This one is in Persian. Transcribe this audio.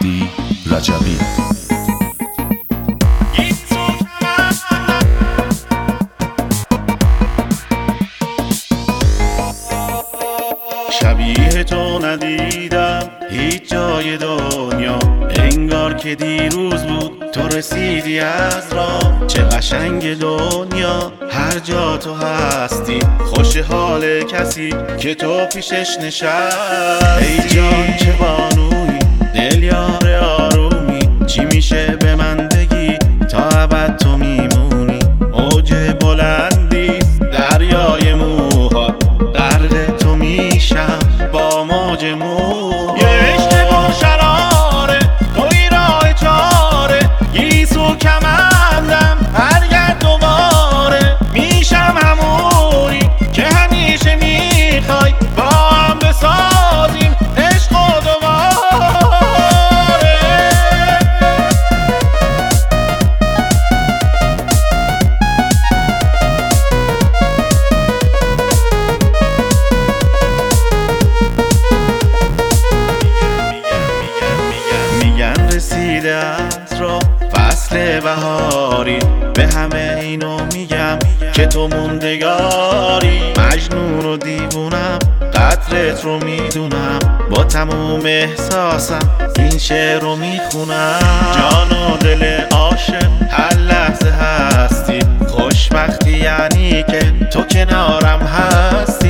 مهدی رجبی. شبیه تو ندیدم هیچ جای دنیا، انگار که دیروز بود تو رسیدی از راه. چه قشنگ دنیا هر جا تو هستی، خوش حال کسی که تو پیشش نشستی. ای جان چه بانویی، دل یار آرومی، چی میشه به من بگی تا ابد تو میمونی. موج بلندی دریای موها، غرق تو میشم با موج مو. یه عشق گلشراره توی راه چاره، گیسو کمندم برگرد دوباره. میشم همونی که همیشه میخوای، با هم بسازیم عشق و دوباره. میگن رسیده از راه فصل بهاری، به همه اینو میگم که تو موندگاری. مجنون و دیوونم قدرت رو میدونم، با تموم احساسم این شعر رو میخونم. جان و دل عاشق هر لحظه هستی، خوشبختی یعنی که تو کنارم هستی.